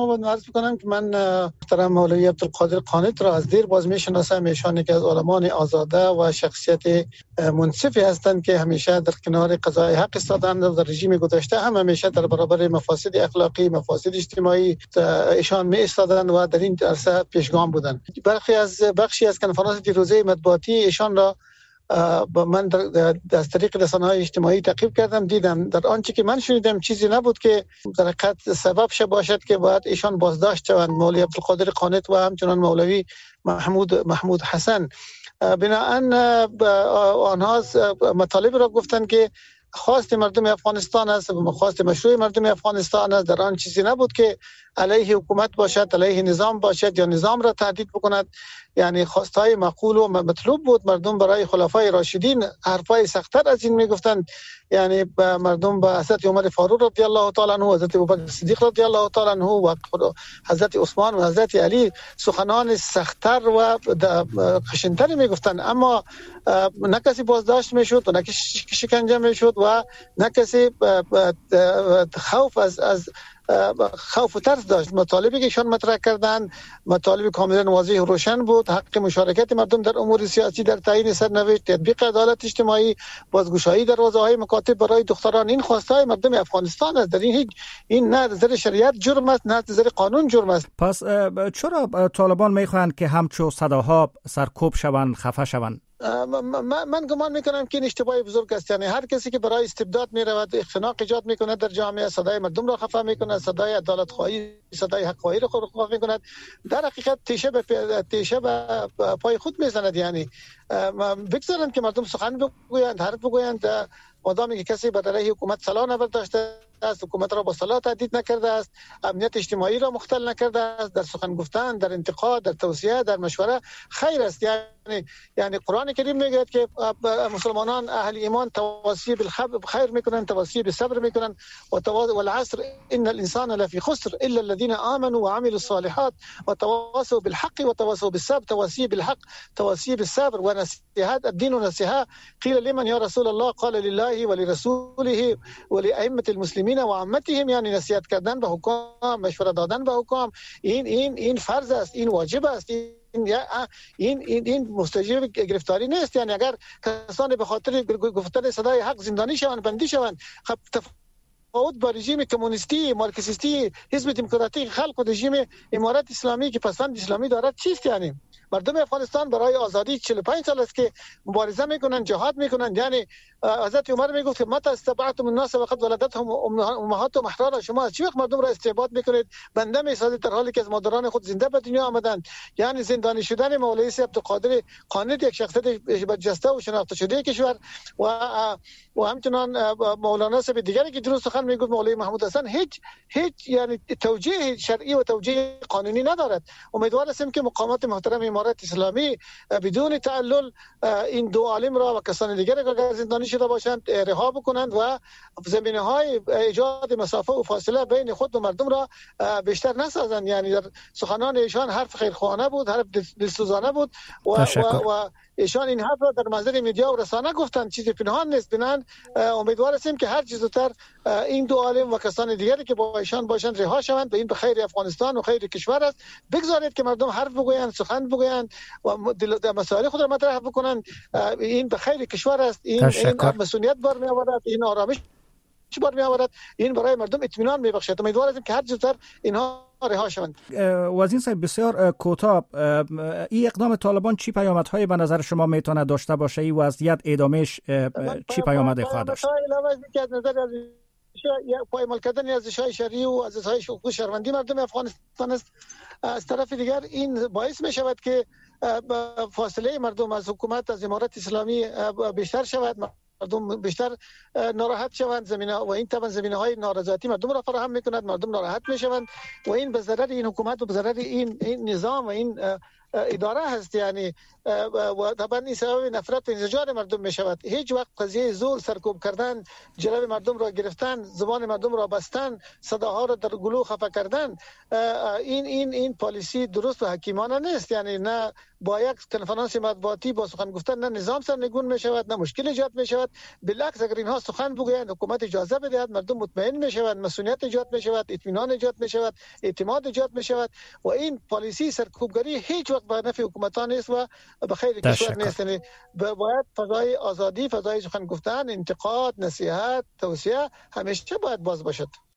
باید عرض بکنم که من محترم مولوی عبدالقادر قانت را از دیر باز میشناسم. ایشان یکی از علمان آزاده و شخصیت منصفی هستند که همیشه در کنار قضای حق ایستادند و در رژیم گذشته هم همیشه در برابر مفاسد اخلاقی، مفاسد اجتماعی ایشان می ایستادند و در این عرصه پیشگام بودند. بخشی از کنفرانس دیروزه مطبوعاتی ایشان را من از طریق رسانه‌های اجتماعی تعقیب کردم، دیدم در آنچه که من شنیدم چیزی نبود که در حقیقت سبب شه باشد که باید ایشان بازداشت شوند، مولوی عبدالقادر قانت و همچنان مولوی محمود حسن. بناهن آنها مطالب را گفتند که خواست مردم افغانستان است، خواست مشروع مردم افغانستان است. در آن چیزی نبود که علیه حکومت باشد، علیه نظام باشد یا نظام را تهدید بکند. یعنی خواستهای معقول و مطلوب بود. مردم برای خلفای راشدین حرفای سخت‌تر از این میگفتند. یعنی مردم به حضرت عمر فاروق رضی الله تعالی عنه، حضرت ابوبکر صدیق رضی الله تعالی عنه و حضرت عثمان و حضرت علی سخنان سخت‌تر و خشن‌تر میگفتند، اما نه کسی بازداشت میشد و نه کسی شکنجه میشد و نه کسی خوف از خوف و ترس داشت. مطالبی که ایشان مطرح کردند مطالب کاملا واضح و روشن بود. حق مشارکت مردم در امور سیاسی، در تعیین سرنوشت، تطبیق عدالت اجتماعی، بازگشایی دروازه‌های مکاتب برای دختران، این خواستهای مردم افغانستان است. در این نه از نظر شریعت جرم است، نه از نظر قانون جرم است. پس چرا طالبان میخواهند که همچو صداها سرکوب شوند، خفه شوند؟ من گمان میکنم که این اشتباه بزرگ است. یعنی هر کسی که برای استبداد میرود، اختناق ایجاد میکند در جامعه، صدای مردم را خفه میکند، صدای عدالت خواهی، صدای حق خواهی را خفه میکند، در حقیقت تیشه به پای خود میزند. یعنی بگذارند که مردم سخن بگویند، حرف بگویند. مادامی که کسی بر علیه حکومت سلاح نبرداشته است، حکومت را با سلاح تهدید نکرده است، امنیت اجتماعی را مختل نکرده است، در سخن گفتن، در انتقاد، در توصیه، در مشوره خیر است. یعنی قرآن کریم میگه که مسلمانان اهل ایمان تواصی بالخیر میکنن، تواصی بالصبر میکنن و العصر ان الانسان لفی خسر الا الذين امنوا وعملوا الصالحات وتواصوا بالحق وتواصوا بالصبر. تواصی بالحق، تواصی بالصبر و نصیحت. الدین نصیحه. قیل لمن یا رسول الله؟ قال لله ولرسوله ولائمه المسلمین و عامتهم. یعنی نصیحت کردن به حکام، مشوره دادن به حکام، این فرض است، این واجب است. این مستجیب گرفتاری نیست. یعنی اگر کسانی به خاطر گفتن صدای حق زندانی شوند، بندی شوند، خب تفاوت با رژیم کمونیستی، مارکسیستی، حزب دموکراتیک خلق و رژیم امارت اسلامی که پسوند اسلامی دارد چیست؟ یعنی مردم افغانستان برای آزادی 45 سال است که مبارزه میکنن، جهاد میکنن. یعنی حضرت عمر میگفت که متى استبعتم الناس وقد ولدتهم امهاتهم احرارا. شما از چه وقت مردم را استعباد میکنید، بنده میسازید در حالی که از مادران خود زنده به دنیا آمدند. یعنی زندانی شدن مولوی عبدالقادر قانت، یک شخصیت برجسته و شناخته شده کشور، و همچنان مولانا صاحب دیگری که درست سخن میگفت، مولوی محمود حسن، هیچ یعنی توجیه شرعی و توجیه قانونی ندارد. امیدوار هستیم که مقامات محترم امارت اسلامی بدون تعلل این دو عالم را و کسان دیگری که زندانی شده باشند رها بکنند و زمینه‌های ایجاد مسافه و فاصله بین خود و مردم را بیشتر نسازند. یعنی در سخنان ایشان حرف خیرخواهانه بود، حرف دلسوزانه بود و ایشان این حرف را در منظر میدیا و رسانه گفتند، چیزی پنهان نیست. بنان امیدوار هستیم که هر چه زودتر این دو عالم و کسان دیگری که با ایشان باشند رها شوند. این به خیر افغانستان و خیر کشور است. بگذارید که مردم حرف بگویند، سخن بگویند و مسائل خود را مطرح بکنند. این به خیر کشور است. این مسئولیت بر می آورد، این آرامش بر می آورد، این برای مردم اطمینان می بخشد. امیدوار هستیم که هر چه زودتر اینها رها شوند. وزیر صاحب بسیار کوتاه، این اقدام طالبان چی پیامدهای به نظر شما میتونه داشته باشه؟ این وضعیت ادامهش چی پیامد خواهد داشت؟ از نظر پایمال کردن ارزش‌های شرعی و ارزش‌های حقوق شهروندی مردم افغانستان است. از طرف دیگر این باعث می شود که فاصله مردم از حکومت، از امارت اسلامی بیشتر شود، مردم بیشتر ناراحت شوند. زمینه و این طبعا زمینه‌های نارضایتی مردم را فراهم می‌کند، مردم ناراحت می‌شوند و این به ضرر این حکومت و به ضرر این نظام و این اداره هست. یعنی و طبعا این سبب نفرت و انزجار مردم می شود. هیچ وقت قضیه زول سرکوب کردن، جلب مردم را گرفتن، زبان مردم را بستن، صداها را در گلو خفه کردن، این پالیسی درست و حکیمانه نیست. یعنی نه با یک کنفرانس مطبوعاتی با سخن گفتن نه نظام سرنگون می شود، نه مشکل ایجاد می شود. بالعکس اگر اینها سخن بگویند، حکومت اجازه بدهد، مردم مطمئن می شود، مسئولیت ایجاد می شود، اطمینان ایجاد می شود، اعتماد ایجاد می شود. و این پالیسی سرکوبگری هیچ وقت به نفع حکومتان نیست و به خیر کشور نیست. یعنی باید فضای آزادی، فضای سخن گفتن، انتقاد، نصیحت، توصیه همیشه باید باز باشد.